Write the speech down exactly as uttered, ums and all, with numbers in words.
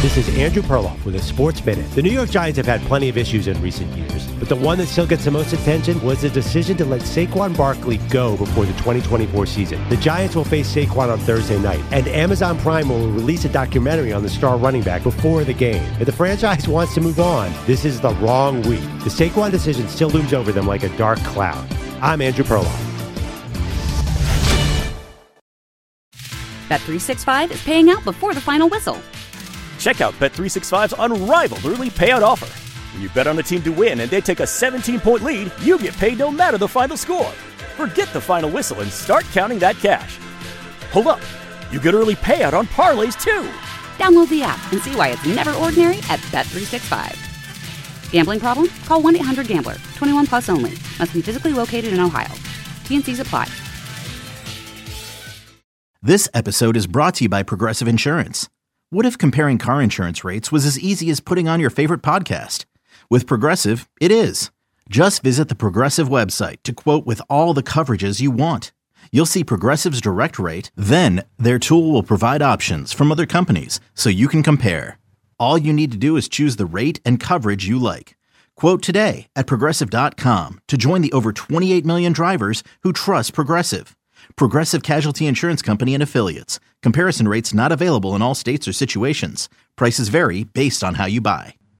This is Andrew Perloff with a Sports Minute. The New York Giants have had plenty of issues in recent years, but the one that still gets the most attention was the decision to let Saquon Barkley go before the twenty twenty-four season. The Giants will face Saquon on Thursday night, and Amazon Prime will release a documentary on the star running back before the game. If the franchise wants to move on, this is the wrong week. The Saquon decision still looms over them like a dark cloud. I'm Andrew Perloff. Bet three sixty-five is paying out before the final whistle. Check out Bet three sixty-five's unrivaled early payout offer. When you bet on a team to win and they take a seventeen-point lead, you get paid no matter the final score. Forget the final whistle and start counting that cash. Hold up. You get early payout on parlays, too. Download the app and see why it's never ordinary at Bet three sixty-five. Gambling problem? Call one eight hundred gambler. twenty-one plus only. Must be physically located in Ohio. T and C's apply. This episode is brought to you by Progressive Insurance. What if comparing car insurance rates was as easy as putting on your favorite podcast? With Progressive, it is. Just visit the Progressive website to quote with all the coverages you want. You'll see Progressive's direct rate, then their tool will provide options from other companies so you can compare. All you need to do is choose the rate and coverage you like. Quote today at Progressive dot com to join the over twenty-eight million drivers who trust Progressive. Progressive Casualty Insurance Company and Affiliates. Comparison rates not available in all states or situations. Prices vary based on how you buy.